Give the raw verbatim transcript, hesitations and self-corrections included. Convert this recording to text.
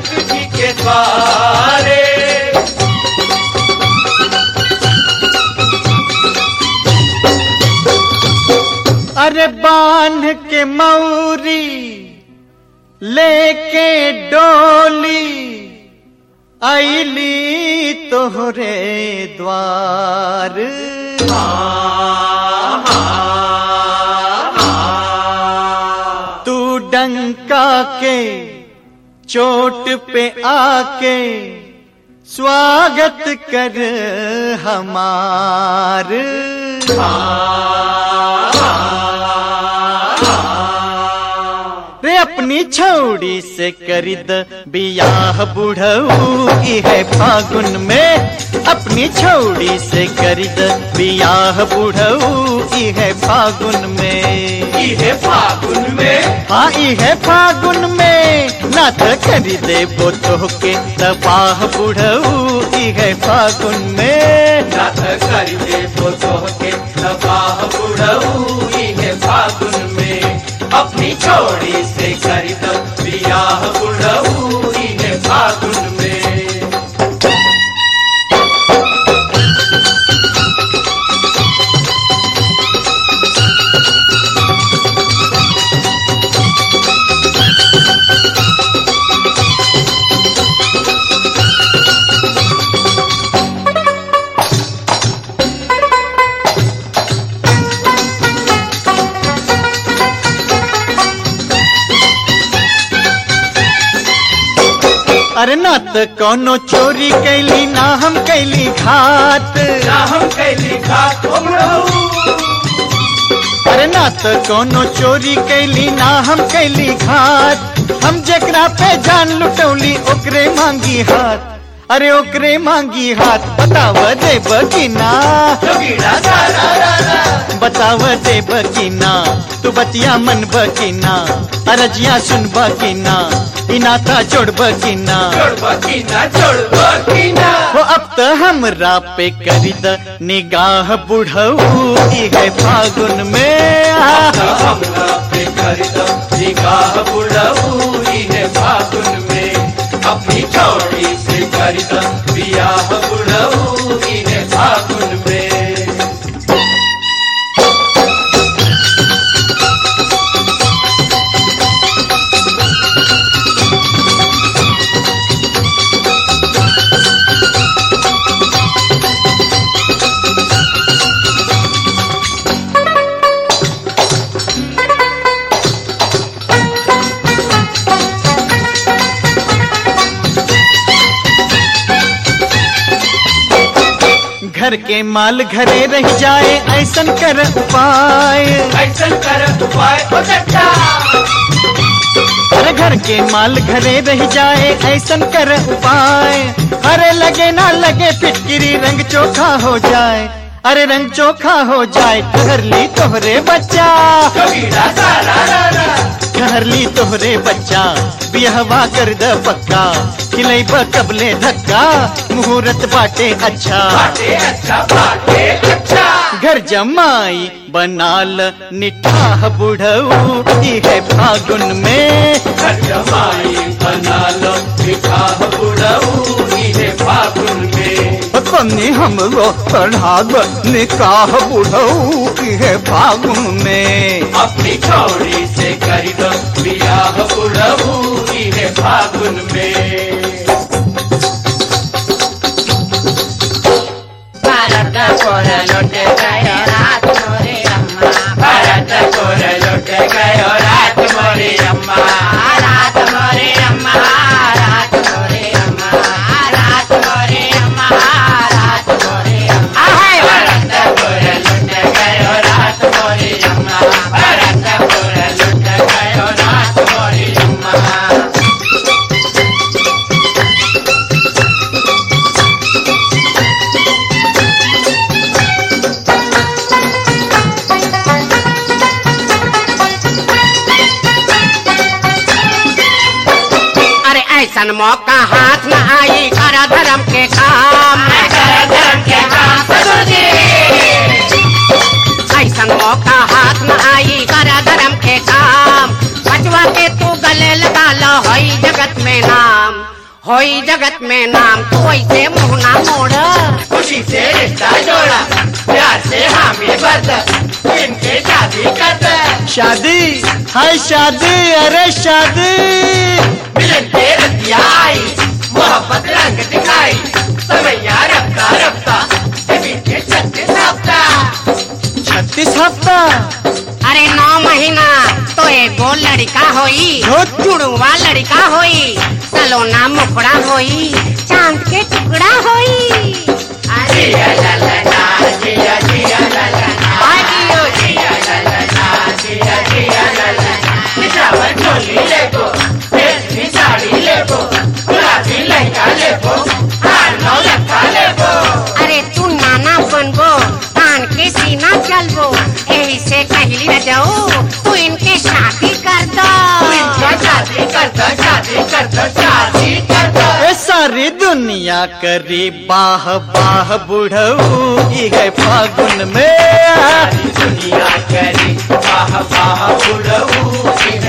जनक जी के द्वारे। अरे बांध के मौरी लेके डोली आईली तोहरे द्वार। तू डंका के चोट पे आके स्वागत कर हमार। रे अपनी छौड़ी से करिद बियाह बुढ़ऊ की है फागुन में। अपनी छौड़ी से करिद बियाह बुढ़ऊ की है फागुन में। ई है फागुन में, हाँ ई है फागुन में। ना तो करी दे वो तो के तबाह बुढ़ऊ की है फागुन में। ना तो करी दे वो तो के तबाह बुढ़ऊ ई है फागुन में। अपनी छोड़ी से करी दो बियाह बुढ़ऊ ई है फागुन में। अरे ना तो कोनो चोरी कैली ना हम कैली घात। ना हम कैली घात ओ बुढ़ऊ। अरे ना तो कोनो चोरी कैली ना हम कैली घात। हम जकरा पे जान लुटौली ओकरे मांगी हाथ। अरे ओकरे मांगी हाथ बताव देब की ना। बताव देब की ना तू बतिया मन की ना। अरजिया सुनब की ना ई नाता जोड़ब की ना। जोड़ब की ना जोड़ब की ना। वो अब तो हमरा पे करी द निगाह बुढ़ऊ की है फागुन में। हमरा पे करी दो निगाह बुढ़ऊ ई है फागुन में। अपनी छोड़ी से करी दो बियाह बुढ़ऊ ई है फागुन में। घर के माल घरे रह जाए ऐसन कर उपाय। ऐसन कर उपाय ओ चचा। अरे घर के माल घरे रह जाए ऐसन कर उपाय। अरे लगे ना लगे फिटकिरी रंग चोखा हो जाए। अरे रंग चोखा हो जाए ठहर ली तोहरे बच्चा। ठहर ली तोहरे बच्चा बिहवा कर द पक्का। खिलैब कबले धक्का मुहूर्त बाटे अच्छा। बाटे अच्छा बाटे अच्छा। घर जमाई बनाल निठाह बुढ़ऊ की है फागुन में। घर जमाई बना लो निठाह बुढ़ऊ ई है फागुन में। कन्नी हमरो पढ़ाब निकाह बुढ़ऊ की है फागुन में। अपनी छोड़ी से करी दो बियाह बुढ़ऊ ई है फागुन में। भारत कोर लौट गयो रात मोरे अम्मा। भारत कोर लौट गयो रात मोरे अम्मा। रात मोरे अम्मा। रात मोरे अम्मा। रात मोरे अम्मा। रात मोरे अम्मा। भारत कोर लौट गयो रात मोरे अम्मा। भारत कोर लौट गयो रात मोरे अम्मा। ऐसन मौका हाथ न आई कर धर्म के काम। कर धर्म के काम ससुर जी। ऐसन मौका हाथ न आई कर धर्म के काम। बचवा के तू गले लगा लो हई जगत में नाम। होई जगत में नाम तो ऐसे मुँह ना मोड़। खुशी से रिश्ता जोड़ा, प्यार से हामी बद, इनके शादी कर। शादी हाय शादी, अरे शादी। मिलन के रतिया आई, मोहब्बत रंग दिखाई, समैया रफ्ता रफ्ता, के छत्तीस हफ्ता। छत्तीस हफ्ता अरे नौ महीना तो एगो लड़का होई, जुड़वा लड़का होई, सलोना मुखड़ा होई, चांद के टुकड़ा होई। जिया ला ला ला, जिया जिया ला ला ला, जिया ला ला ला, जिया जिया ला ला ला। निशावर चोली लेबो, रेशमी साड़ी लेबो, गुलाबी लहंगा लेबो, हार नौ लखा लेबो। अरे तू नाना बनबो, कान के सीना चलबो, यही से कहली न जाओ तू इनके शादी कर दो। इनका शादी कर दो, शादी कर दो, शादी कर दो। ए सारी दुनिया करी बाह बाह बुढ़ऊ, ई है फागुन में। सारी दुनिया करी वाह वाह बुढ़ऊ,